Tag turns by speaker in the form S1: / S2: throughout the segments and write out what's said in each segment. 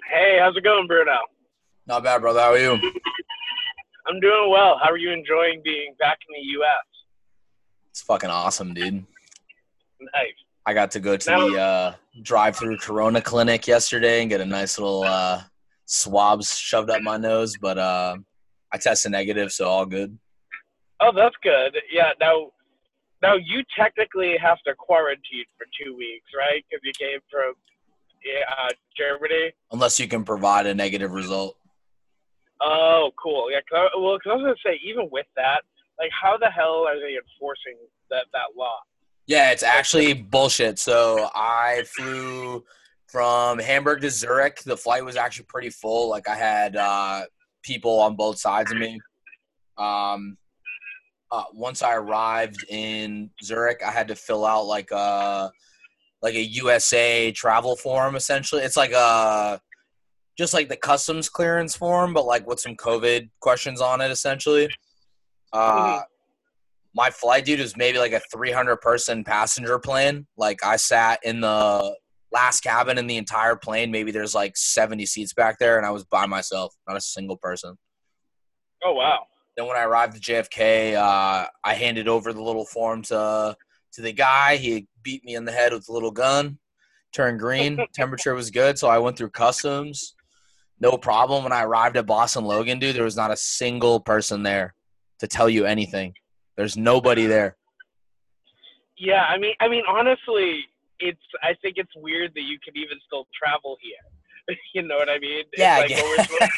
S1: Hey, how's it going, Bruno?
S2: Not bad, brother. How are you?
S1: I'm doing well. How are you enjoying being back in the U.S.?
S2: It's fucking awesome, dude.
S1: Nice.
S2: I got to go to
S1: Now,
S2: the drive-through Corona clinic yesterday and get a nice little swabs shoved up my nose, but I tested negative, so all good.
S1: oh, that's good. Yeah. Now you technically have to quarantine for 2 weeks, right? Because you came from Germany.
S2: Unless you can provide a negative result.
S1: Oh, cool. Yeah. Cause I was gonna say, even with that, like, how the hell are they enforcing that law?
S2: Yeah, it's actually bullshit. So I flew from Hamburg to Zurich. The flight was actually pretty full. Like I had people on both sides of me. Um, Once I arrived in Zurich, I had to fill out like a USA travel form. Essentially, it's like a just like the customs clearance form, but like with some COVID questions on it. Essentially, uh,
S1: Mhm.
S2: my flight, dude, was maybe like a 300-person passenger plane. Like I sat in the last cabin in the entire plane. Maybe there's like 70 seats back there, and I was by myself, not a single person.
S1: Oh, wow.
S2: Then when I arrived at JFK, I handed over the little form to the guy. He beat me in the head with a little gun. Turned green. Temperature was good, so I went through customs. No problem. When I arrived at Boston Logan, dude, there was not a single person there to tell you anything. There's nobody there.
S1: Yeah. Honestly, I think it's weird that you can even still travel here. You know what I mean? It's
S2: Yeah, I
S1: like
S2: get.
S1: what we're supposed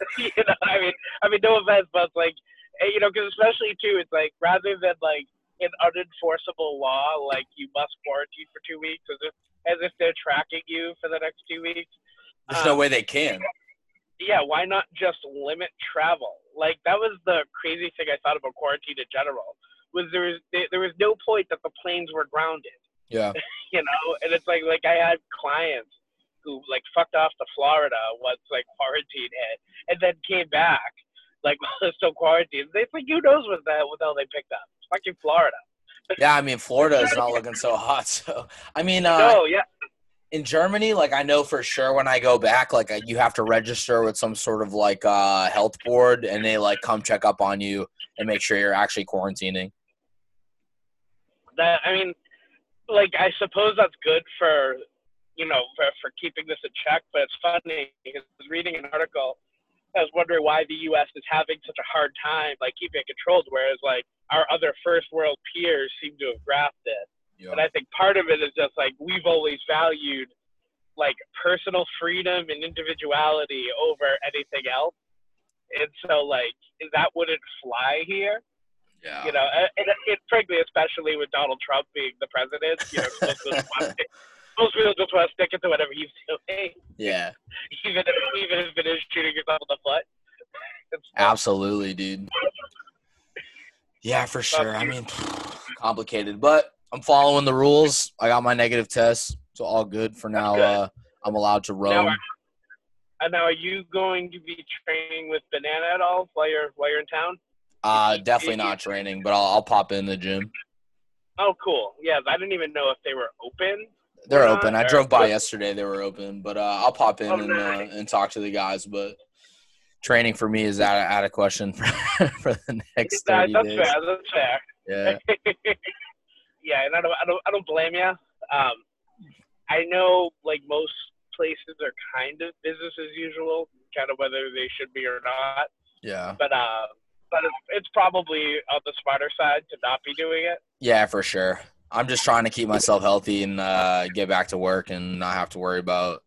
S1: no offense, but it's like, because especially too, it's like rather than like an unenforceable law, like you must quarantine for 2 weeks, as if they're tracking you for the next 2 weeks.
S2: There's no
S1: Um,
S2: way they can.
S1: yeah, why not just limit travel? Like that was the crazy thing I thought about quarantine in general. Was there was no point that the planes were grounded,
S2: Yeah.
S1: and it's like I had clients who like fucked off to Florida once like quarantine hit, and then came back like while still quarantined. They like who knows what the hell they picked up? It's fucking Florida.
S2: Yeah, I mean, Florida is not looking so hot. So, I mean,
S1: No, yeah,
S2: in Germany, like I know for sure when I go back, like you have to register with some sort of like health board, and they like come check up on you and make sure you're actually quarantining.
S1: that I mean, like I suppose that's good for for keeping this in check. But it's funny because I was reading an article. I was wondering why the U.S. is having such a hard time like keeping it controlled, whereas like our other first world peers seem to have grasped it.
S2: Yeah.
S1: And I think part of it is just like we've always valued like personal freedom and individuality over anything else. And so like that wouldn't fly here,
S2: Yeah.
S1: and frankly, especially with Donald Trump being the president, most people just want to stick it to whatever he's doing,
S2: Yeah.
S1: even if it is shooting yourself in the foot. It's still,
S2: Absolutely, dude. Yeah, for
S1: that's
S2: sure. I mean, complicated, but I'm following the rules. I got my negative test, so all good for now.
S1: good.
S2: I'm allowed to
S1: Now,
S2: roam.
S1: are you going to be training with Banana at all while you're in town? Is he?
S2: Definitely not training, but I'll pop in the gym.
S1: Oh, cool. Yeah, I didn't even know if they were open or
S2: They're
S1: not.
S2: open. I
S1: Or
S2: drove by yesterday. They were open, but I'll pop
S1: oh,
S2: in
S1: nice.
S2: and talk to the guys. But training for me is out of question for for the next
S1: That's
S2: 30 days.
S1: fair. That's fair.
S2: Yeah.
S1: Yeah, and I don't blame you. I know like most places are kind of business as usual, kind of whether they should be or not.
S2: Yeah.
S1: But it's probably on the smarter side to not be doing it.
S2: Yeah, for sure. I'm just trying to keep myself healthy and get back to work and not have to worry about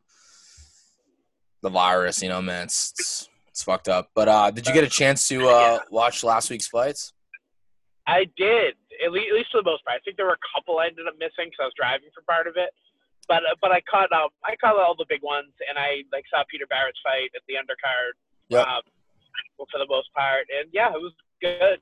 S2: the virus. You know, man, it's fucked up. But did you get a chance to
S1: Yeah,
S2: watch last week's fights?
S1: I did at least for the most part. I think there were a couple I ended up missing because I was driving for part of it. But I caught all the big ones, and I like saw Peter Barrett's fight at the undercard
S2: Yep.
S1: for the most part, and yeah, it was good.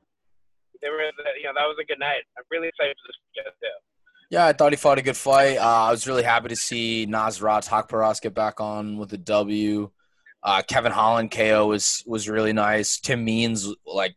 S1: That was a good night. I'm really excited for this weekend too.
S2: Yeah, I thought he fought a good fight. I was really happy to see Nasrat Haqparast get back on with a W. Kevin Holland KO was really nice. Tim Means, like,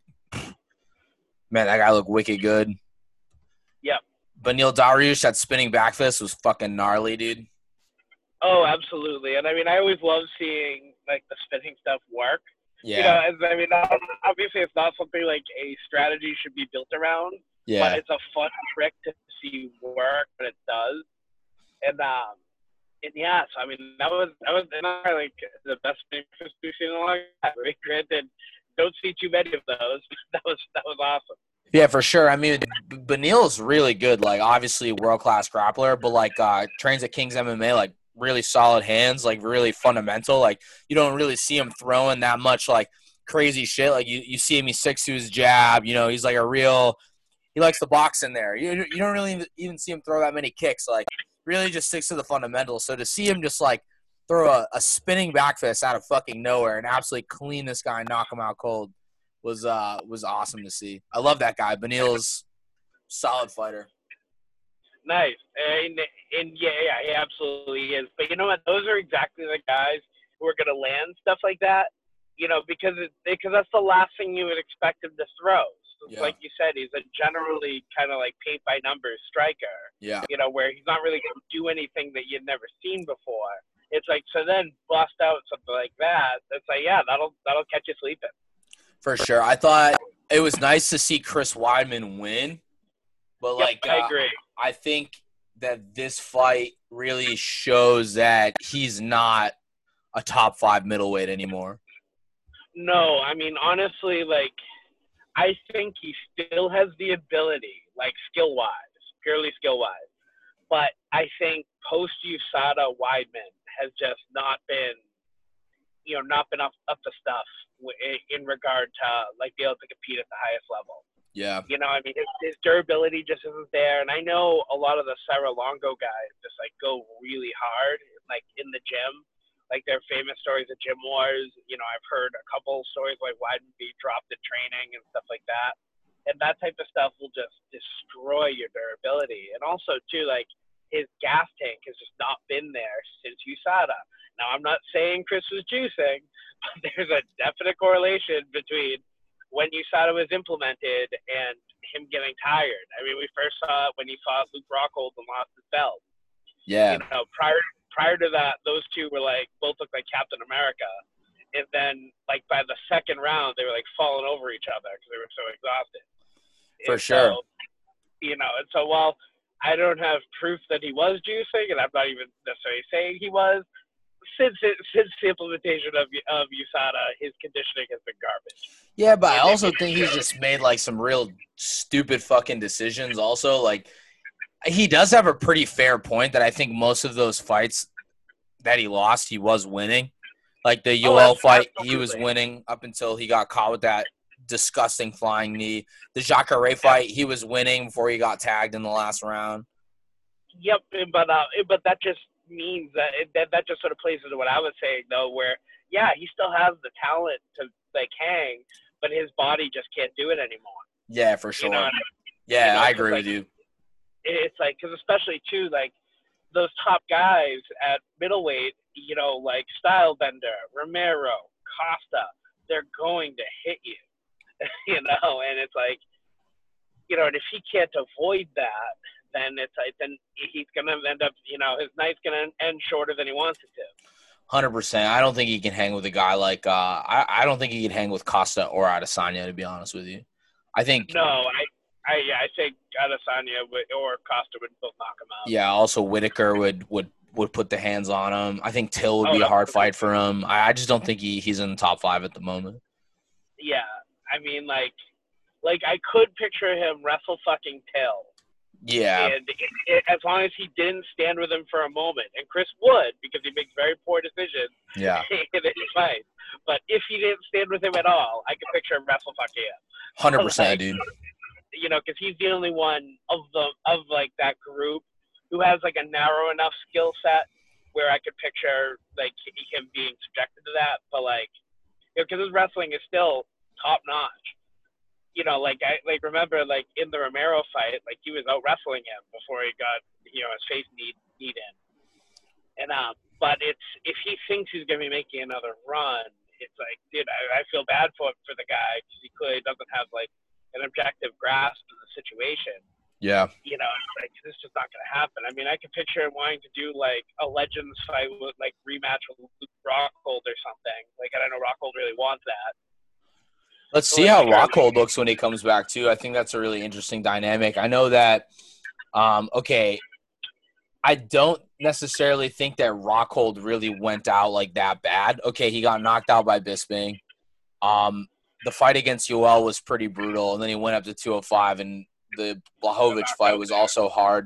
S2: man, that guy looked wicked good.
S1: Yep.
S2: But Neil Dariush, that spinning back fist was fucking gnarly, dude.
S1: Oh, absolutely. And I mean, I always love seeing like the spinning stuff work.
S2: Yeah,
S1: As I mean, obviously it's not something like a strategy should be built around, but
S2: yeah.
S1: it's a fun trick to see work when it does. And yeah, so I mean, that was like the best thing we've seen in a long time. I mean, granted, don't see too many of those. That was awesome.
S2: Yeah, for sure. I mean, Benil's really good. Like, obviously, world class grappler, but like trains at King's MMA. Like, really solid hands. Like, really fundamental. Like, you don't really see him throwing that much like crazy shit. Like, you see him, he sticks to his jab. You know, he's like a real. He likes the box in there. You don't really even see him throw that many kicks. Like, really just sticks to the fundamentals. So to see him just like throw a spinning back fist out of fucking nowhere and absolutely clean this guy and knock him out cold was awesome to see. I love that guy. Benil's solid fighter.
S1: Nice. And yeah, he absolutely is. But you know what? Those are exactly the guys who are going to land stuff like that. Because that's the last thing you would expect him to throw. So
S2: Yeah.
S1: like you said, he's a generally kind of like paint by numbers striker.
S2: Yeah.
S1: Where he's not really going to do anything that you'd never seen before. It's like, so then bust out something like that. It's like, yeah, that'll catch you sleeping.
S2: For sure. I thought it was nice to see Chris Weidman win, but
S1: Yep, I agree.
S2: I think that this fight really shows that he's not a top 5 middleweight anymore.
S1: No, I mean, honestly, like, I think he still has the ability, like, purely skill-wise. But I think post-USADA, Weidman has just not been up to stuff in regard to, like, be able to compete at the highest level.
S2: Yeah.
S1: I mean, his durability just isn't there. And I know a lot of the Serra-Longo guys just, like, go really hard, like, in the gym. Like, their famous stories of gym wars. I've heard a couple stories like Weidman be dropped in training and stuff like that. And that type of stuff will just destroy your durability. And also, too, like, his gas tank has just not been there since USADA. Now, I'm not saying Chris was juicing, but there's a definite correlation between when USADA was implemented and him getting tired. I mean, we first saw it when he fought Luke Rockhold and lost his belt.
S2: Yeah.
S1: Prior to that, those two were like both looked like Captain America, and then like by the second round, they were like falling over each other because they were so exhausted.
S2: For sure.
S1: And so while I don't have proof that he was juicing, and I'm not even necessarily saying he was, since the implementation of USADA, his conditioning has been garbage.
S2: Yeah, but I also think he's just made like some real stupid fucking decisions. Also, like, he does have a pretty fair point that I think most of those fights that he lost, he was winning. Like the Yoel fight, he was winning up until he got caught with that disgusting flying knee. The Jacare fight, he was winning before he got tagged in the last round.
S1: Yep, but that just means that just sort of plays into what I was saying though, where yeah, he still has the talent to like hang, but his body just can't do it anymore.
S2: Yeah, for sure. Yeah, I agree with you.
S1: It's like, because especially too, like those top guys at middleweight, like Stylebender, Romero, Costa, they're going to hit you, and it's like, and if he can't avoid that, then it's like, then he's going to end up, his night's going to end shorter than he wants it to.
S2: 100%. I don't think he can hang with a guy like I don't think he can hang with Costa or Adesanya, to be honest with you. I think
S1: no, I think Adesanya or Costa would both knock him out.
S2: Yeah, also Whitaker would put the hands on him. I think Till would be a hard fight for him. I just don't think he's in the top 5 at the moment.
S1: Yeah, I mean, like I could picture him wrestle fucking Till.
S2: Yeah.
S1: And as long as he didn't stand with him for a moment, and Chris would, because he makes very poor decisions.
S2: Yeah.
S1: In his fight. But if he didn't stand with him at all, I could picture him wrestle fucking him.
S2: 100%, dude.
S1: Because he's the only one of that group who has like a narrow enough skill set where I could picture like him being subjected to that. But because his wrestling is still top notch. I remember like in the Romero fight, like he was out wrestling him before he got his face kneed in. And but if he thinks he's gonna be making another run, it's like, dude, I feel bad for the guy because he clearly doesn't have like an objective grasp of the situation.
S2: Yeah.
S1: You know, like this is just not going to happen. I mean, I could picture him wanting to do like a Legends fight with like rematch with Luke Rockhold or something. Like I don't know, Rockhold really wants that.
S2: Let's
S1: So
S2: see
S1: like,
S2: how Rockhold looks when he comes back too. I think that's a really interesting dynamic. I know that. Okay, I don't necessarily think that Rockhold really went out like that bad. Okay, he got knocked out by Bisping. The fight against Yoel was pretty brutal, and then he went up to 205, and the Blachowicz fight was also hard.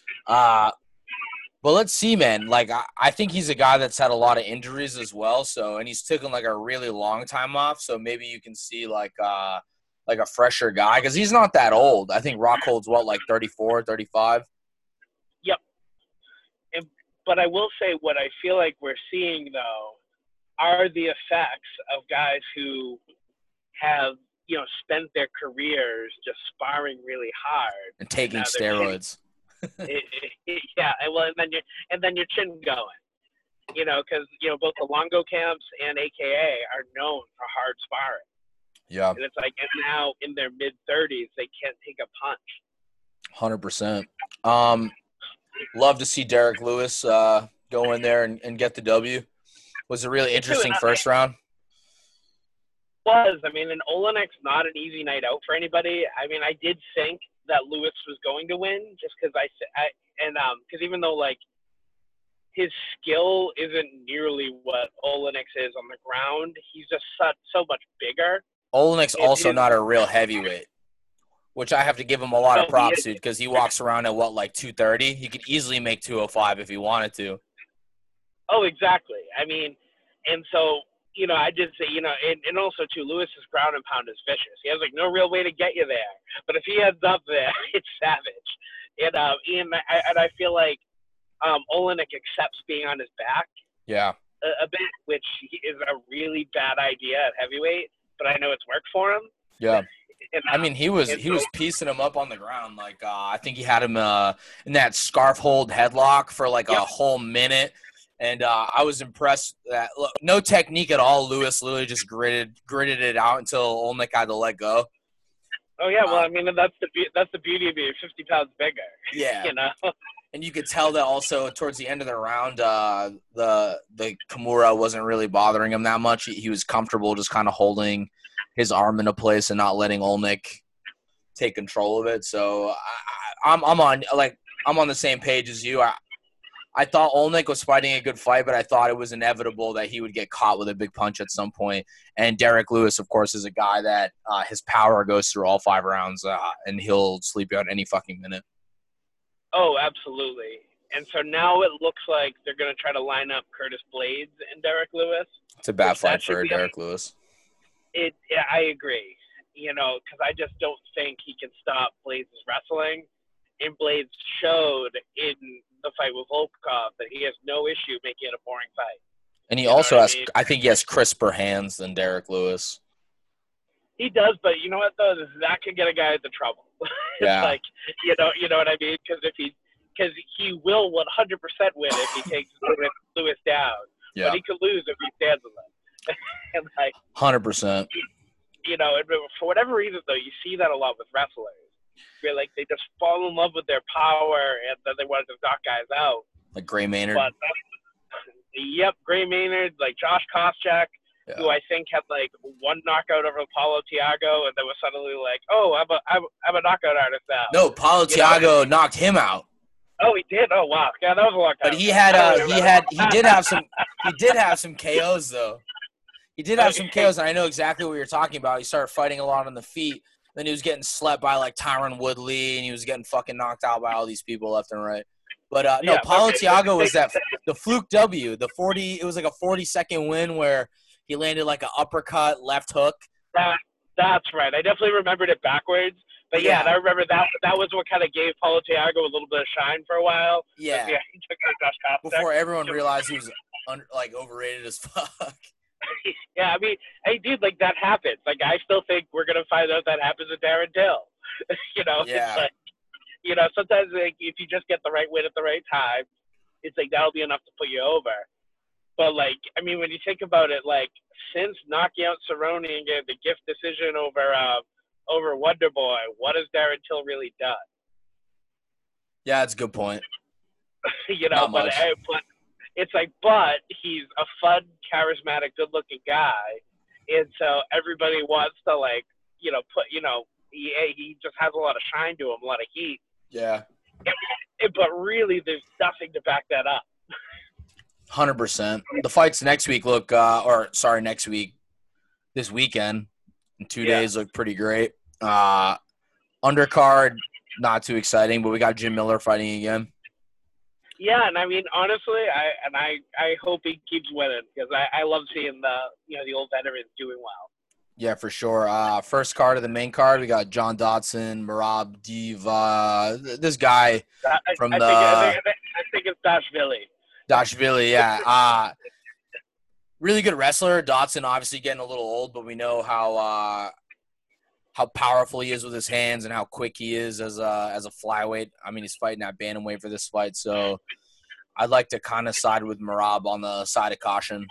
S2: But let's see, man. Like, I think he's a guy that's had a lot of injuries as well. So, and he's taken like a really long time off. So maybe you can see like a fresher guy because he's not that old. I think Rockhold's what, like 34, 35?
S1: yep. But I will say what I feel like we're seeing though are the effects of guys who have, you know, spent their careers just sparring really hard
S2: And taking steroids.
S1: Yeah, well, and then your chin going, you know, because you know both the Longo camps and AKA are known for hard sparring.
S2: Yeah,
S1: and it's like, and now in their mid-30s, they can't take a punch.
S2: 100%. Love to see Derek Lewis go in there and get the W. Was a really interesting first round.
S1: I mean, and Olenek's not an easy night out for anybody. I mean, I did think that Lewis was going to win just because because even though like his skill isn't nearly what Olenek's is on the ground, he's just so much bigger.
S2: Olenek's also not a real heavyweight, which I have to give him a lot of props to because he walks around at what, like 230? He could easily make 205 if he wanted to.
S1: Oh, exactly. I mean, and so, you know, I did say, you know, and also too, Lewis's ground and pound is vicious. He has like no real way to get you there, but if he ends up there, it's savage. And I feel like Olenek accepts being on his back.
S2: Yeah.
S1: A bit, which is a really bad idea at heavyweight, but I know it's worked for him.
S2: Yeah. I mean, he was piecing him up on the ground. Like, I think he had him in that scarf hold headlock for like a whole minute. And I was impressed that look, no technique at all. Lewis literally just gritted it out until Olenek had to let go.
S1: Oh yeah, well, I mean that's the beauty of being 50 pounds bigger.
S2: Yeah,
S1: you know.
S2: And you could tell that also towards the end of the round, the Kimura wasn't really bothering him that much. He was comfortable just kind of holding his arm into place and not letting Olenek take control of it. So I'm on the same page as you. I thought Olenek was fighting a good fight, but I thought it was inevitable that he would get caught with a big punch at some point. And Derek Lewis, of course, is a guy that his power goes through all 5 rounds, and he'll sleep you out any fucking minute.
S1: Oh, absolutely. And so now it looks like they're going to try to line up Curtis Blaydes and Derek Lewis.
S2: It's a bad fight for Derek Lewis.
S1: I agree. You know, because I just don't think he can stop Blaydes' wrestling. And Blaydes showed in the fight with Volkov that he has no issue making it a boring fight.
S2: And he also has, I think he has crisper hands than Derek Lewis.
S1: He does, but you know what though? That could get a guy into trouble.
S2: Yeah.
S1: Like, you know what I mean? Because he will 100% win if he takes Lewis down. Yeah. But he could lose if he stands with him. And like
S2: 100%.
S1: You know, for whatever reason though, you see that a lot with wrestlers. Where like they just fall in love with their power and then they want to knock guys out.
S2: Like Gray Maynard.
S1: But, Gray Maynard, like Josh Koscheck. Yeah. Who I think had like one knockout over Paulo Thiago, and then was suddenly like, "Oh, I'm a knockout artist now."
S2: No, Paulo Thiago knocked him out.
S1: Oh, he did. Oh, wow. Yeah, that was a long time.
S2: But he did have some KOs though. He did have some KOs, and I know exactly what you're talking about. He started fighting a lot on the feet. Then he was getting slept by like Tyron Woodley, and he was getting fucking knocked out by all these people left and right. But Paulo Thiago was the fluke W. It was like a 40-second win where he landed like an uppercut, left hook.
S1: That's right. I definitely remembered it backwards. But yeah, and I remember that was what kind of gave Paulo Thiago a little bit of shine for a while.
S2: Yeah.
S1: He took out Josh Koscheck.
S2: Before everyone realized he was overrated as fuck.
S1: Yeah, I mean, hey, dude, like that happens. Like I still think we're gonna find out that happens with Darren Till. You know,
S2: yeah.
S1: It's like, you know, sometimes like if you just get the right win at the right time, it's like that'll be enough to put you over. But, like, I mean, when you think about it, like, since knocking out Cerrone and getting the gift decision over Wonder Boy, what has Darren Till really done?
S2: Yeah, that's a good point.
S1: But
S2: Not much.
S1: it's like, but he's a fun, charismatic, good-looking guy, and so everybody wants to he just has a lot of shine to him, a lot of heat.
S2: Yeah.
S1: But really, there's nothing to back that up.
S2: 100%. The fights next week next week, this weekend, in 2 days look pretty great. Undercard, not too exciting, but we got Jim Miller fighting again.
S1: Yeah, and I mean, honestly, I hope he keeps winning because I love seeing the old veterans doing well.
S2: Yeah, for sure. First card of the main card, we got John Dodson, Merab Diva, this guy from
S1: I think it's Dashvili.
S2: Dashvili, yeah. Really good wrestler. Dodson obviously getting a little old, but we know how powerful he is with his hands and how quick he is as a flyweight. I mean, he's fighting at bantamweight for this fight, so I'd like to kind of side with Merab on the side of caution.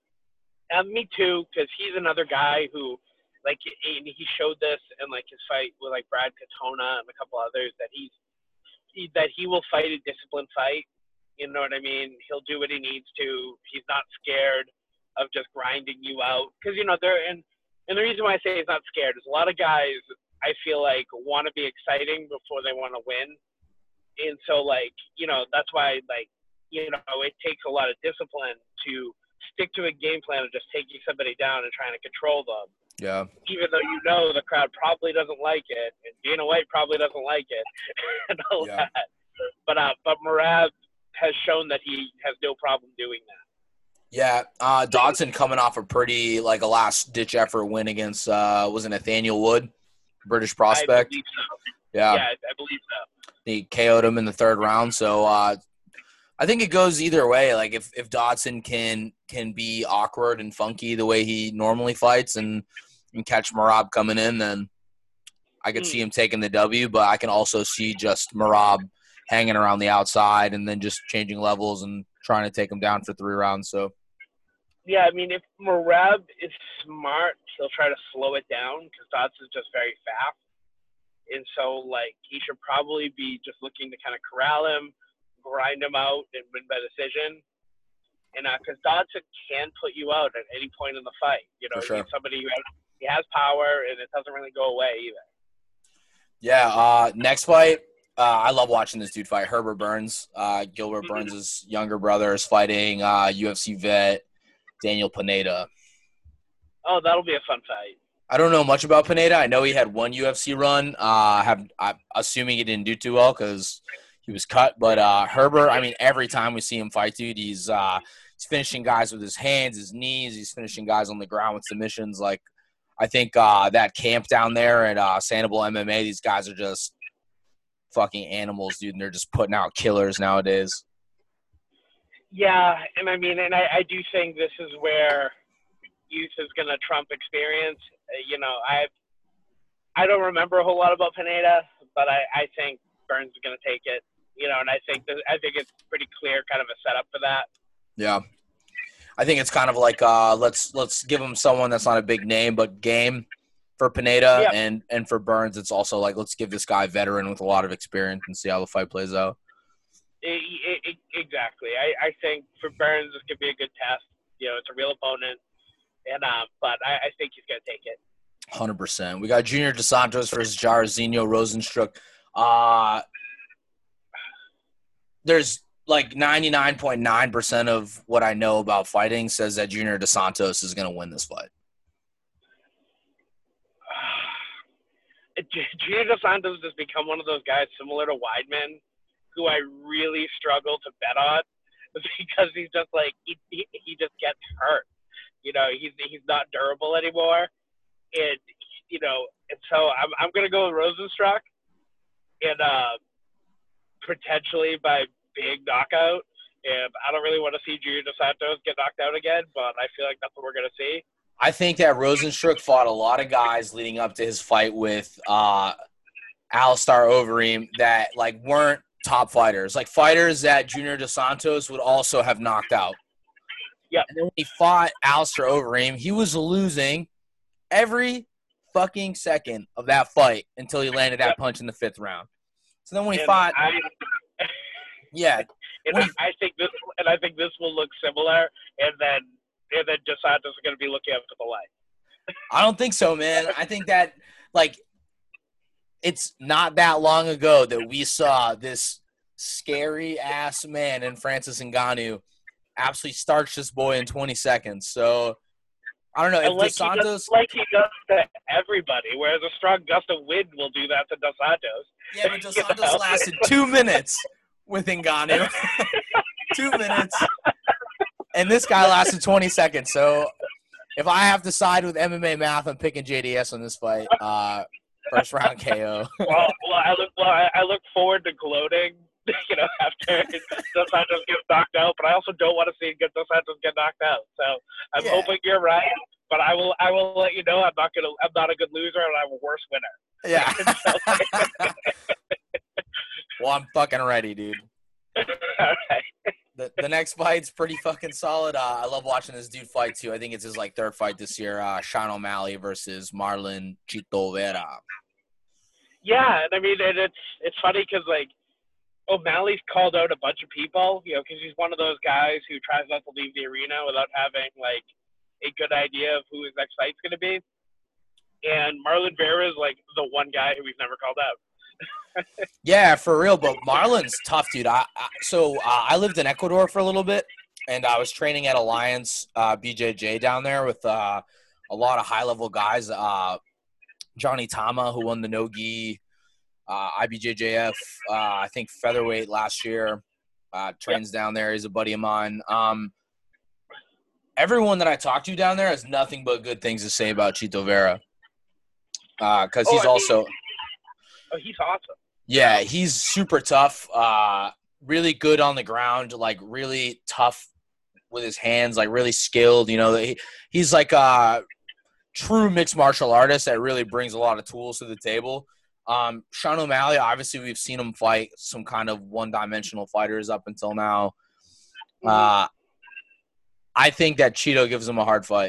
S1: Me too, because he's another guy who, he showed this in his fight with Brad Katona and a couple others that he will fight a disciplined fight. You know what I mean? He'll do what he needs to. He's not scared of just grinding you out because and the reason why I say he's not scared is a lot of guys I feel like want to be exciting before they want to win, and so that's why it takes a lot of discipline to stick to a game plan of just taking somebody down and trying to control them.
S2: Yeah.
S1: Even though the crowd probably doesn't like it, and Dana White probably doesn't like it, and all that. But Merab has shown that he has no problem doing that.
S2: Yeah, Dodson coming off a pretty a last-ditch effort win against was it Nathaniel Wood, British prospect?
S1: I believe so.
S2: Yeah,
S1: I believe so.
S2: He KO'd him in the third round, so I think it goes either way. If Dodson can be awkward and funky the way he normally fights and catch Merab coming in, then I could see him taking the W. But I can also see just Merab hanging around the outside and then just changing levels and trying to take him down for 3 rounds. So.
S1: Yeah, I mean, if Merab is smart, he'll try to slow it down because Dodson's just very fast. And so, he should probably be just looking to kind of corral him, grind him out, and win by decision. And because Dodson can put you out at any point in the fight.
S2: For sure.
S1: He's somebody who has power, and it doesn't really go away either.
S2: Yeah, next fight, I love watching this dude fight. Herbert Burns, Gilbert Burns' younger brother, is fighting UFC vet Daniel Pineda.
S1: Oh, that'll be a fun fight.
S2: I don't know much about Pineda. I know he had one UFC run. I'm assuming he didn't do too well because he was cut. But Herbert, I mean, every time we see him fight, dude, he's finishing guys with his hands, his knees. He's finishing guys on the ground with submissions. I think that camp down there at Sandoval MMA, these guys are just fucking animals, dude, and they're just putting out killers nowadays.
S1: Yeah, and I mean, and I do think this is where youth is going to trump experience. I don't remember a whole lot about Pineda, but I think Burns is going to take it. And I think it's pretty clear, kind of a setup for that.
S2: Yeah, I think it's kind of let's give him someone that's not a big name but game for Pineda, and for Burns, it's also let's give this guy a veteran with a lot of experience and see how the fight plays out.
S1: Exactly. I think for Burns, this could be a good test. It's a real opponent, and but I think he's going to take it.
S2: 100%. We got Junior Dos Santos versus Jairzinho Rozenstruik. There's 99.9% of what I know about fighting says that Junior Dos Santos is going to win this fight.
S1: Junior Dos Santos has become one of those guys similar to Weidman, who I really struggle to bet on because he's just he just gets hurt. He's not durable anymore, and and so I'm gonna go with Rozenstruik, and potentially by big knockout. And I don't really want to see Junior Dos Santos get knocked out again, but I feel like that's what we're gonna see.
S2: I think that Rozenstruik fought a lot of guys leading up to his fight with Alistair Overeem that weren't top fighters, fighters that Junior Dos Santos would also have knocked out.
S1: Yeah.
S2: And then when he fought Alistair Overeem, he was losing every fucking second of that fight until he landed that punch in the 5th round. So then when he fought Yeah.
S1: And I think this will look similar, and then Dos Santos is going to be looking up to the light.
S2: I don't think so, man. I think that, like, it's not that long ago that we saw this scary-ass man in Francis Ngannou absolutely starch this boy in 20 seconds. So, I don't know. If Dos Santos...
S1: he does to everybody, whereas a strong gust of wind will do that to Dos Santos.
S2: Yeah, but Dos Santos lasted 2 minutes with Ngannou. 2 minutes. And this guy lasted 20 seconds. So, if I have to side with MMA math, I'm picking JDS on this fight. First round KO.
S1: I look forward to gloating, after Dos Santos gets knocked out. But I also don't want to see Dos Santos get knocked out. So I'm hoping you're right. But I will let you know I'm not a good loser, and I'm a worse winner.
S2: Yeah. Well, I'm fucking ready, dude.
S1: All right.
S2: The next fight's pretty fucking solid. I love watching this dude fight too. I think it's his third fight this year. Sean O'Malley versus Marlon Chito Vera.
S1: Yeah, and I mean, and it's funny because O'Malley's called out a bunch of people, because he's one of those guys who tries not to leave the arena without having a good idea of who his next fight's going to be. And Marlon Vera is the one guy who we've never called out.
S2: Yeah, for real. But Marlon's tough, dude. I lived in Ecuador for a little bit, and I was training at Alliance BJJ down there with a lot of high-level guys. Johnny Tama, who won the no-gi IBJJF, I think featherweight last year, trains down there. He's a buddy of mine. Everyone that I talked to down there has nothing but good things to say about Chito Vera, because he's also –
S1: he's awesome.
S2: Yeah, he's super tough, really good on the ground, really tough with his hands, really skilled. He's a true mixed martial artist that really brings a lot of tools to the table. Sean O'Malley, obviously we've seen him fight some kind of one-dimensional fighters up until now. I think that Chito gives him a hard fight.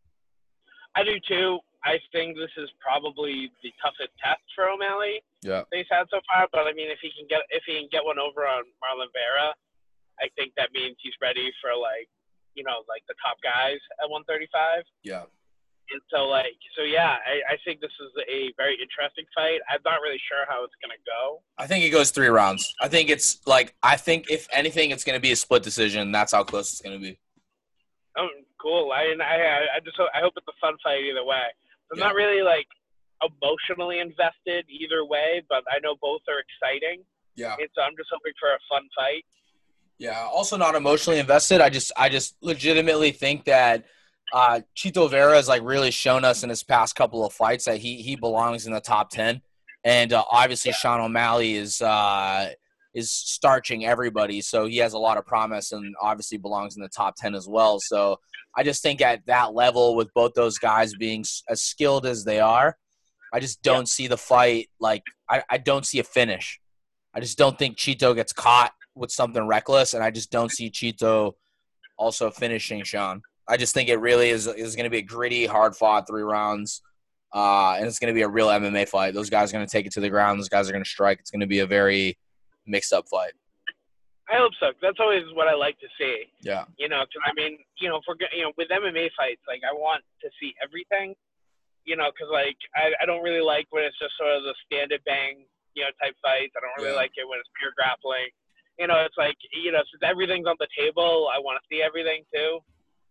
S1: I do too. I think this is probably the toughest test for O'Malley he's had so far. But I mean, if he can get one over on Marlon Vera, I think that means he's ready for the top guys at 135.
S2: Yeah.
S1: And so yeah, I think this is a very interesting fight. I'm not really sure how it's gonna go.
S2: I think it goes 3 rounds. I think it's I think if anything, it's gonna be a split decision. That's how close it's gonna be.
S1: Oh, cool. I hope it's a fun fight either way. I'm not really emotionally invested either way, but I know both are exciting.
S2: Yeah.
S1: And so I'm just hoping for a fun fight.
S2: Yeah. Also not emotionally invested. I just legitimately think that Chito Vera has really shown us in his past couple of fights that he belongs in the top 10. And obviously Sean O'Malley is starching everybody. So he has a lot of promise and obviously belongs in the top 10 as well. So I just think at that level, with both those guys being as skilled as they are, I just don't see the fight. I don't see a finish. I just don't think Chito gets caught with something reckless, and I just don't see Chito also finishing Sean. I just think it really is going to be a gritty, hard-fought 3 rounds, and it's going to be a real MMA fight. Those guys are going to take it to the ground. Those guys are going to strike. It's going to be a very mixed-up fight.
S1: I hope so. That's always what I like to see.
S2: Yeah.
S1: Because I mean, with MMA fights, I want to see everything. Because I don't really like when it's just sort of the standard bang, type fights. I don't really like it when it's pure grappling. It's since everything's on the table, I want to see everything too.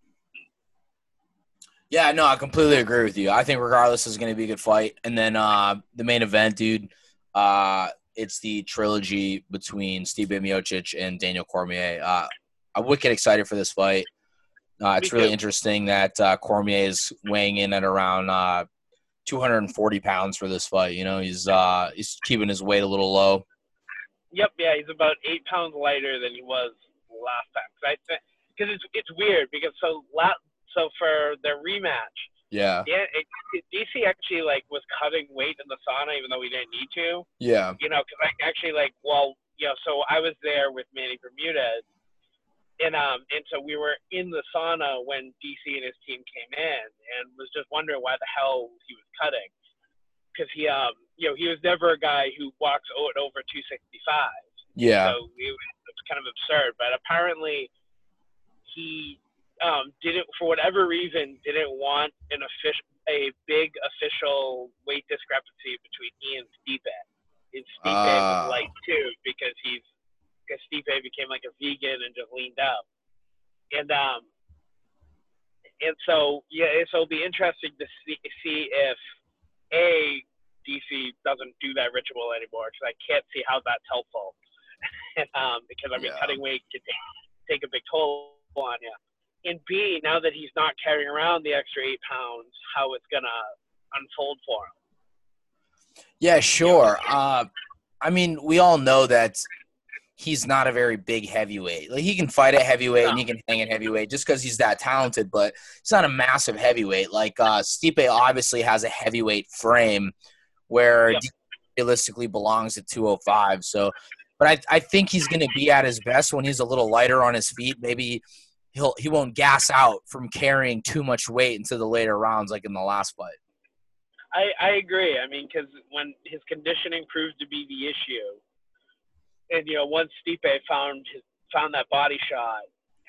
S2: Yeah, no, I completely agree with you. I think regardless, it's going to be a good fight. And then the main event, dude, it's the trilogy between Stipe Miocic and Daniel Cormier. I'm wicked excited for this fight. It's really interesting that Cormier is weighing in at around 240 pounds for this fight. He's keeping his weight a little low.
S1: Yep, yeah, he's about 8 pounds lighter than he was last time. Because it's weird because so for their rematch, DC actually was cutting weight in the sauna even though we didn't need to.
S2: Yeah.
S1: Because so I was there with Manny Bermudez. And so we were in the sauna when DC and his team came in and was just wondering why the hell he was cutting. Because he was never a guy who walks over 265.
S2: Yeah.
S1: So it was kind of absurd. But apparently he didn't, for whatever reason, didn't want a big official weight discrepancy between he and Stipe. And Stipe was light too because Stipe became like a vegan and just leaned out. And so it'll be interesting to see if DC doesn't do that ritual anymore, because I can't see how that's helpful. Because cutting weight can take a big toll on you. And B, now that he's not carrying around the extra 8 pounds, how it's gonna unfold for him.
S2: Yeah, sure. I mean, we all know that he's not a very big heavyweight. Like, he can fight at heavyweight and he can hang at heavyweight just because he's that talented, but he's not a massive heavyweight. Like, Stipe obviously has a heavyweight frame where he realistically belongs at 205. So, but I think he's going to be at his best when he's a little lighter on his feet. Maybe he won't gas out from carrying too much weight into the later rounds like in the last fight.
S1: I agree. I mean, because when his conditioning proved to be the issue, and once Stipe found that body shot,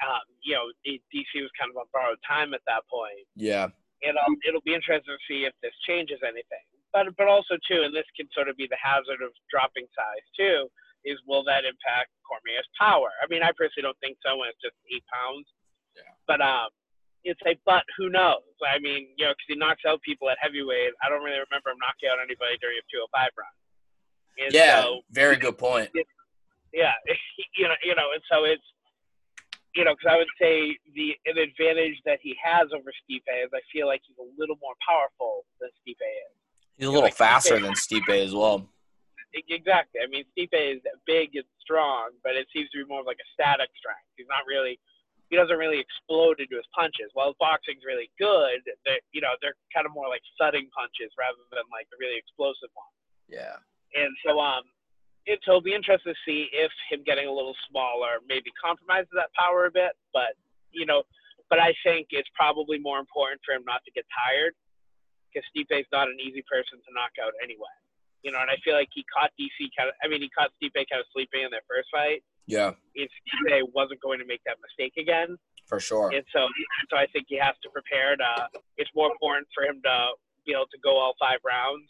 S1: DC was kind of on borrowed time at that point.
S2: Yeah.
S1: And it'll be interesting to see if this changes anything. But also too, and this can sort of be the hazard of dropping size too, is will that impact Cormier's power? I mean, I personally don't think so when it's just 8 pounds.
S2: Yeah.
S1: But but who knows? I mean, because he knocks out people at heavyweight. I don't really remember him knocking out anybody during a 205 round. And so,
S2: very good point.
S1: Yeah, and so it's, because I would say an advantage that he has over Stipe is I feel like he's a little more powerful than Stipe is.
S2: He's a little faster than Stipe as well.
S1: Exactly. I mean, Stipe is big and strong, but it seems to be more of like a static strength. He doesn't really explode into his punches. While his boxing's really good, they're kind of more like thudding punches rather than like the really explosive ones.
S2: Yeah.
S1: And so, it'll be interesting to see if him getting a little smaller maybe compromises that power a bit. But I think it's probably more important for him not to get tired, because Stipe's not an easy person to knock out anyway. And I feel like he caught Stipe kind of sleeping in their first fight.
S2: Yeah.
S1: And Stipe wasn't going to make that mistake again.
S2: For sure.
S1: And so I think he has to prepare it's more important for him to be able to go all 5 rounds.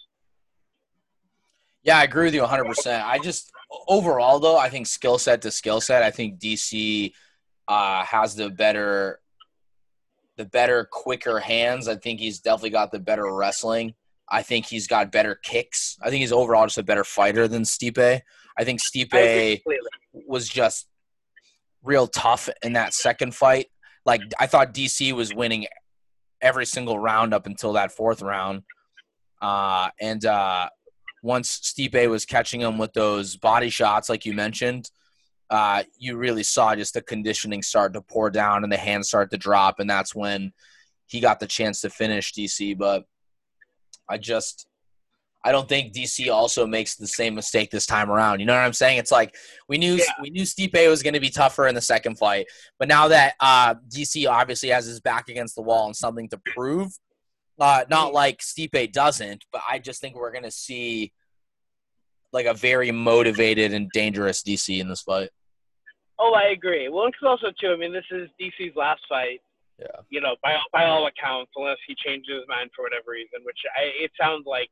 S2: Yeah, I agree with you 100%. Overall, though, I think skill set to skill set, I think DC has the better, quicker hands. I think he's definitely got the better wrestling. I think he's got better kicks. I think he's overall just a better fighter than Stipe. I think Stipe was just real tough in that second fight. Like, I thought DC was winning every single round up until that 4th round. Once Stipe was catching him with those body shots, like you mentioned, you really saw just the conditioning start to pour down and the hands start to drop, and that's when he got the chance to finish DC. But I don't think DC also makes the same mistake this time around. You know what I'm saying? It's like we knew Stipe was going to be tougher in the second fight, but now that DC obviously has his back against the wall and something to prove, not like Stipe doesn't, but I just think we're going to see like a very motivated and dangerous DC in this fight.
S1: Oh, I agree. Well, because also too, I mean, this is DC's last fight.
S2: Yeah.
S1: By all accounts, unless he changes his mind for whatever reason, which it sounds like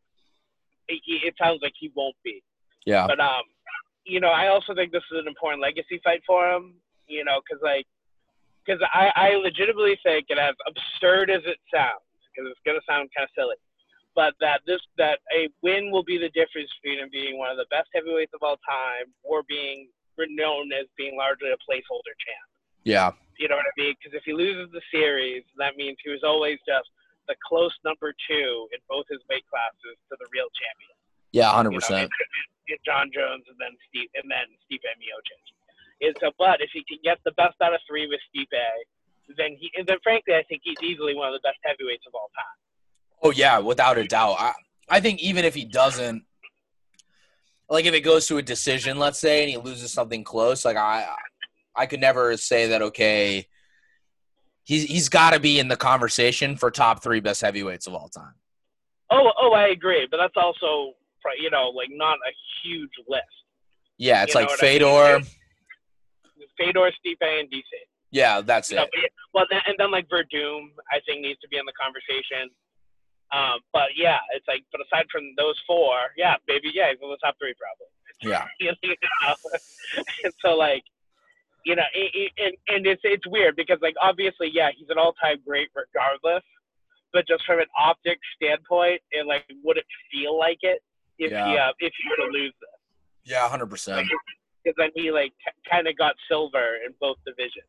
S1: he won't be.
S2: Yeah.
S1: But I also think this is an important legacy fight for him. Because I legitimately think, and as absurd as it sounds, because it's gonna sound kind of silly, but that a win will be the difference between him being one of the best heavyweights of all time or being known as being largely a placeholder champ.
S2: Yeah.
S1: You know what I mean? Because if he loses the series, that means he was always just the close number 2 in both his weight classes to the real champion.
S2: Yeah, 100%.
S1: John Jones and then Stipe Miocic. And so, but if he can get the best out of 3 with Stipe, then frankly, I think he's easily one of the best heavyweights of all time.
S2: Oh yeah, without a doubt. I think even if he doesn't, like if it goes to a decision, let's say, and he loses something close, like I could never say that, okay, he's got to be in the conversation for top 3 best heavyweights of all time.
S1: Oh, I agree, but that's also, like not a huge list.
S2: Yeah, it's like Fedor.
S1: Fedor, Stipe, and DC.
S2: Yeah, that's it.
S1: Well, and then like Verdum, I think needs to be in the conversation. But yeah, it's like, but aside from those four, yeah, maybe yeah, he's in the top three probably.
S2: Yeah.
S1: And so like, you know, and it's weird because like obviously yeah, he's an all-time great regardless, but just from an optic standpoint, and like would it feel like it if he were to lose this?
S2: Yeah, 100%.
S1: Because then he like kind of got silver in both divisions.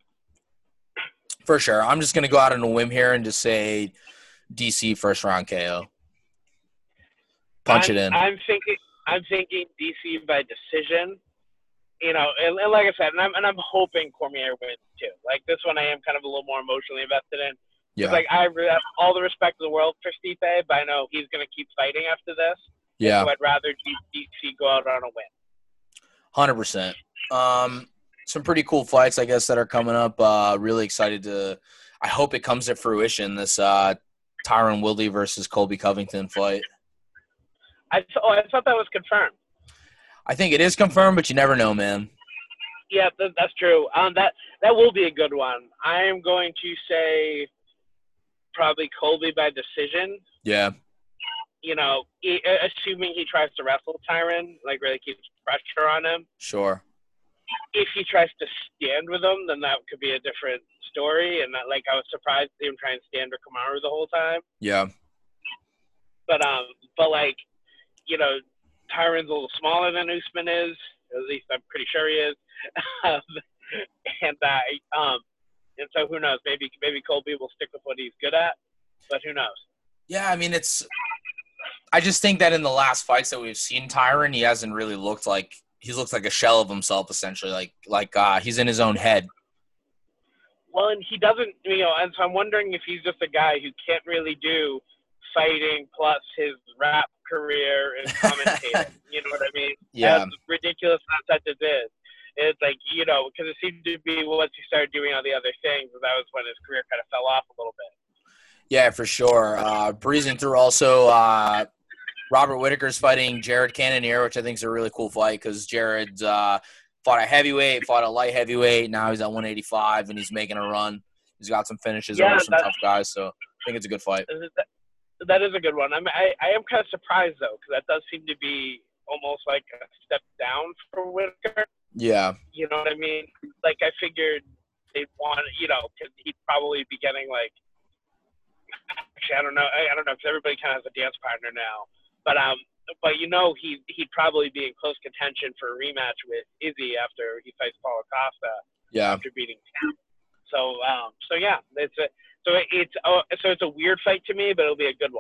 S2: For sure. I'm just gonna go out on a whim here and just say DC first round KO. Punch it in.
S1: I'm thinking DC by decision. You know, and like I said, and I'm hoping Cormier wins too. Like this one, I am kind of a little more emotionally invested in.
S2: Yeah.
S1: Like I have all the respect in the world for Stipe, but I know he's going to keep fighting after this.
S2: Yeah.
S1: So I'd rather DC go out on a win.
S2: 100%. Some pretty cool fights, I guess, that are coming up. Really excited to. I hope it comes to fruition. This Tyron Woodley versus Colby Covington fight.
S1: I thought that was confirmed.
S2: I think it is confirmed, but you never know, man.
S1: Yeah, that's true. That will be a good one. I am going to say probably Colby by decision.
S2: Yeah.
S1: You know, assuming he tries to wrestle Tyron, like really keeps pressure on him.
S2: Sure.
S1: If he tries to stand with him, then that could be a different story. And that, like, I was surprised to see him try and stand with Kamaru the whole time.
S2: Yeah.
S1: But like, you know, Tyron's a little smaller than Usman is. At least I'm pretty sure he is. And so who knows? Maybe Colby will stick with what he's good at, but who knows?
S2: Yeah, I mean, I just think that in the last fights that we've seen Tyron, he hasn't really looked like he's looked like a shell of himself, essentially. Like he's in his own head.
S1: Well, and he doesn't, you know, and so I'm wondering if he's just a guy who can't really do fighting plus his rap career and commentating. You know what I mean?
S2: Yeah.
S1: As ridiculous as that is. It's like, you know, because it seemed to be once he started doing all the other things, that was when his career kind of fell off a little bit.
S2: Yeah, for sure. Breezing through also, Robert Whittaker's fighting Jared Cannonier, which I think is a really cool fight because Jared fought a heavyweight, fought a light heavyweight. Now he's at 185, and he's making a run. He's got some finishes over some tough guys, so I think it's a good fight.
S1: That is a good one. I am kind of surprised, though, because that does seem to be almost like a step down for Whittaker.
S2: Yeah.
S1: You know what I mean? Like, I figured they'd want, you know, because he'd probably be getting, like, actually, I don't know, because everybody kind of has a dance partner now. But you know, he'd probably be in close contention for a rematch with Izzy after he fights Paulo Costa.
S2: Yeah.
S1: After beating him. So yeah, it's a weird fight to me, but it'll be a good one.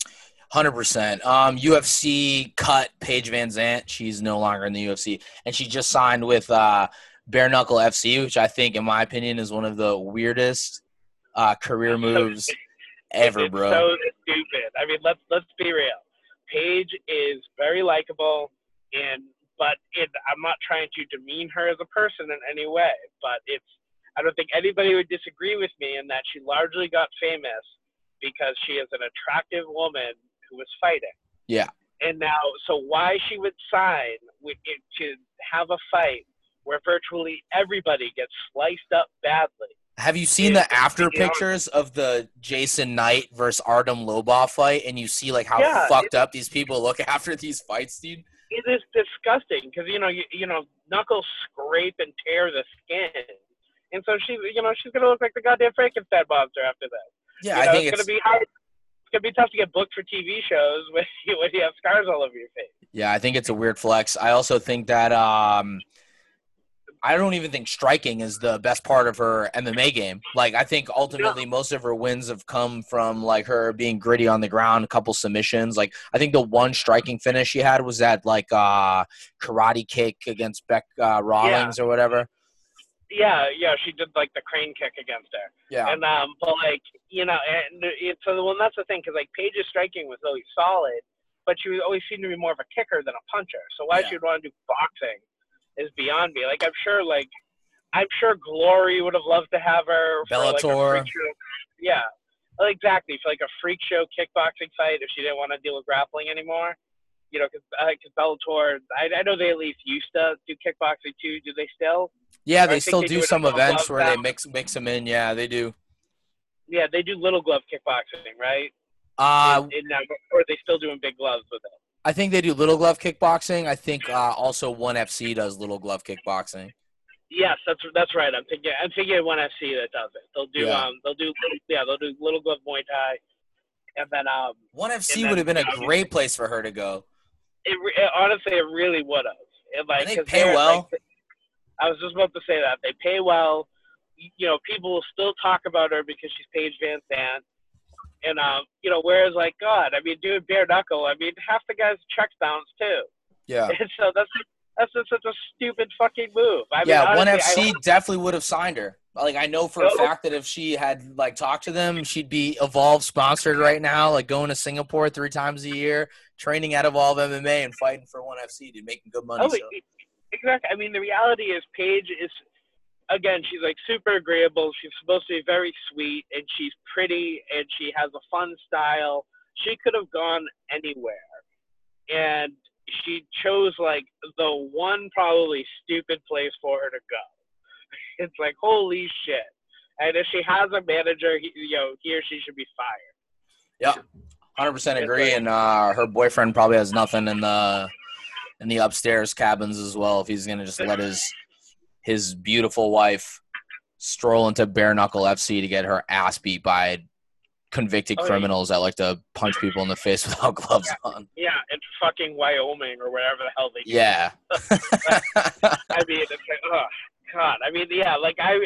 S2: 100%. UFC cut Paige Van Zant. She's no longer in the UFC, and she just signed with Bare Knuckle FC, which I think, in my opinion, is one of the weirdest career moves ever, bro.
S1: So stupid. I mean, let's be real. Paige is very likable, but I'm not trying to demean her as a person in any way, but I don't think anybody would disagree with me in that she largely got famous because she is an attractive woman who was fighting.
S2: Yeah.
S1: And now, so why she would sign to have a fight where virtually everybody gets sliced up badly.
S2: Have you seen the after pictures of the Jason Knight versus Artem Lobov fight, and you see like how fucked up these people look after these fights, dude?
S1: It is disgusting because you know knuckles scrape and tear the skin, and so she's gonna look like the goddamn Frankenstein monster after that.
S2: Yeah, I think
S1: it's gonna be hard. It's gonna be tough to get booked for TV shows when you have scars all over your face.
S2: Yeah, I think it's a weird flex. I also think that I don't even think striking is the best part of her MMA game. Like, I think ultimately most of her wins have come from, like, her being gritty on the ground, a couple submissions. Like, I think the one striking finish she had was that, like, karate kick against Beck Rawlings or whatever.
S1: Yeah, she did, like, the crane kick against her.
S2: Yeah.
S1: And, but, like, you know, and that's the thing, because, like, Paige's striking was always solid, but she always seemed to be more of a kicker than a puncher. So why she would want to do boxing is beyond me. Like, I'm sure Glory would have loved to have her for
S2: Bellator.
S1: like a freak show. Yeah, exactly, for like a freak show kickboxing fight if she didn't want to deal with grappling anymore. You know, because Bellator, I know they at least used to do kickboxing too. Do they still?
S2: Yeah,
S1: I
S2: they
S1: think
S2: still
S1: they
S2: do
S1: do it
S2: some
S1: in Little
S2: events
S1: Glove
S2: where they
S1: now.
S2: mix them in. Yeah, they do.
S1: Yeah, they do Little Glove kickboxing, right?
S2: Uh,
S1: Now, or are they still doing big gloves with it?
S2: I think they do little glove kickboxing. I think also ONE FC does little glove kickboxing.
S1: Yes, that's right. I'm thinking of ONE FC that does it.
S2: Yeah.
S1: They'll do Little Glove Muay Thai, and then
S2: ONE FC would have been a great place for her to go.
S1: honestly it really would have.
S2: And they
S1: Because
S2: pay
S1: they're like,
S2: well.
S1: I was just about to say that they pay well. People will still talk about her because she's Paige Van Zandt. And whereas like God, I mean, doing bare knuckle, I mean, half the guys checks bounce too,
S2: Yeah.
S1: and so that's just such a stupid fucking move. I mean,
S2: Yeah, ONE
S1: honestly,
S2: FC definitely would have signed her. Like, I know for a fact that if she had, like, talked to them, she'd be Evolve sponsored right now, like, going to Singapore 3 times a year, training at Evolve MMA and fighting for ONE FC, dude, making good money. So.
S1: Exactly. I mean, the reality is Paige is, again, she's like super agreeable. She's supposed to be very sweet, and she's pretty, and she has a fun style. She could have gone anywhere, and she chose like the one probably stupid place for her to go. It's like, holy shit. And if she has a manager, he or she should be fired.
S2: Yeah, 100% agree. And her boyfriend probably has nothing in the upstairs cabins as well. If he's gonna just let his beautiful wife stroll into bare knuckle FC to get her ass beat by convicted criminals that like to punch people in the face without gloves on.
S1: Yeah, in fucking Wyoming or wherever the hell they do.
S2: Yeah.
S1: I mean, it's like, oh God. I mean, yeah,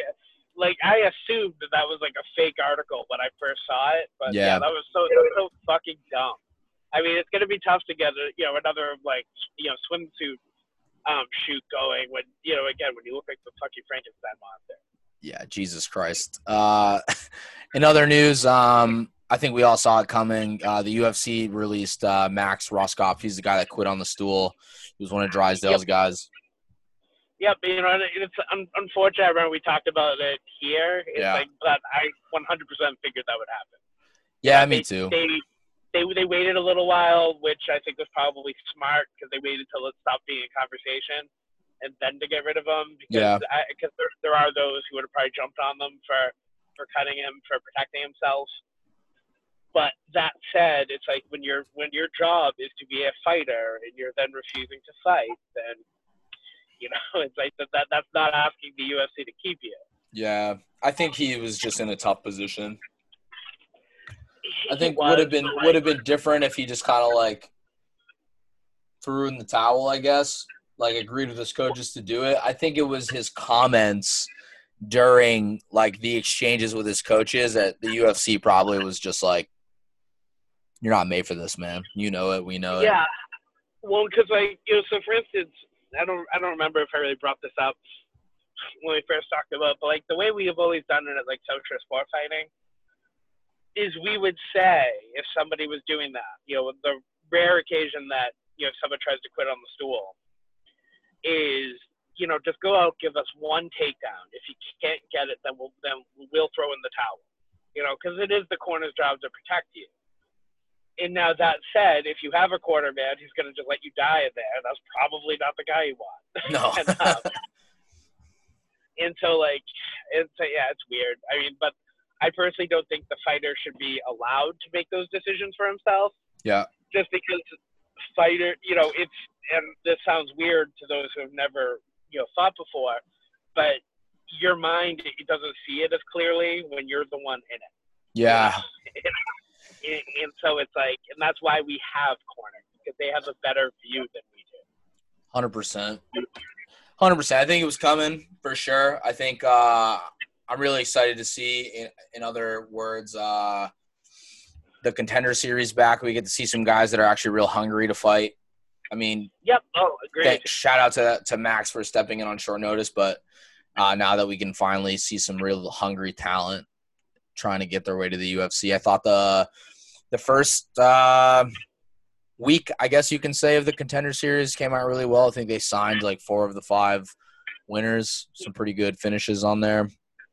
S1: I assumed that was like a fake article when I first saw it, but yeah that was so fucking dumb. I mean, it's gonna be tough to get another swimsuit shoot going when again when you look like the fucking Frankenstein monster.
S2: Yeah, Jesus Christ. In other news, I think we all saw it coming. The UFC released Max Roskopf. He's the guy that quit on the stool. He was one of Drysdale's guys.
S1: Yep, it's unfortunate. I remember we talked about it here. But I 100% figured that would happen.
S2: Yeah, me too.
S1: They waited a little while, which I think was probably smart because they waited till it stopped being a conversation, and then to get rid of him because there are those who would have probably jumped on them for cutting him for protecting himself. But that said, it's like when your job is to be a fighter and you're then refusing to fight, then it's like that's not asking the UFC to keep you.
S2: Yeah, I think he was just in a tough position. I think would have been different if he just kind of like threw in the towel, I guess, like agreed with his coaches to do it. I think it was his comments during like the exchanges with his coaches at the UFC probably was just like, "You're not made for this, man. You know it. We know it."
S1: Yeah, well, because so for instance, I don't remember if I really brought this up when we first talked about, but like the way we have always done it at like Social Sport Fighting is we would say if somebody was doing that, the rare occasion that someone tries to quit on the stool is just go out, give us one takedown. If you can't get it, then we'll throw in the towel, because it is the corner's job to protect you. And now that said, if you have a corner man who's going to just let you die in there, that's probably not the guy you want.
S2: No.
S1: and so it's weird. I mean, but I personally don't think the fighter should be allowed to make those decisions for himself.
S2: Yeah.
S1: Just because fighter, and this sounds weird to those who have never, fought before, but your mind, it doesn't see it as clearly when you're the one in it.
S2: Yeah.
S1: And so it's like, and that's why we have corners, because they have a better view than we do.
S2: 100%. 100%. I think it was coming for sure. I think I'm really excited to see, in other words, the Contender Series back. We get to see some guys that are actually real hungry to fight. I mean,
S1: yep. Oh, agreed.
S2: Shout out to Max for stepping in on short notice, but now that we can finally see some real hungry talent trying to get their way to the UFC, I thought the first week, I guess you can say, of the Contender Series came out really well. I think they signed like 4 of the 5 winners, some pretty good finishes on there.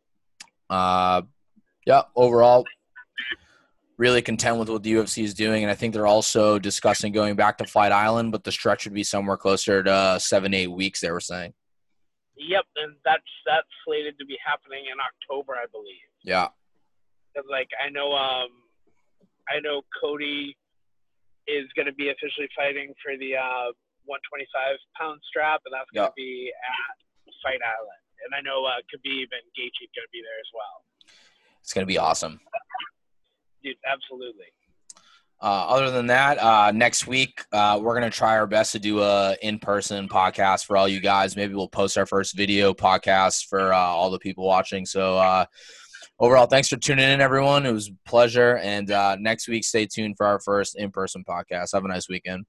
S2: Overall, really content with what the UFC is doing, and I think they're also discussing going back to Fight Island, but the stretch would be somewhere closer to 7-8 weeks, they were saying.
S1: Yep, and that's slated to be happening in October, I believe.
S2: Yeah.
S1: Because like I know Cody is going to be officially fighting for the 125-pound strap, and that's going to be at Fight Island. And I know Khabib and Gaethje going to be there as well.
S2: It's going to be awesome.
S1: Dude, absolutely.
S2: Other than that, next week, we're going to try our best to do a in-person podcast for all you guys. Maybe we'll post our first video podcast for all the people watching. So overall, thanks for tuning in, everyone. It was a pleasure. And next week, stay tuned for our first in-person podcast. Have a nice weekend.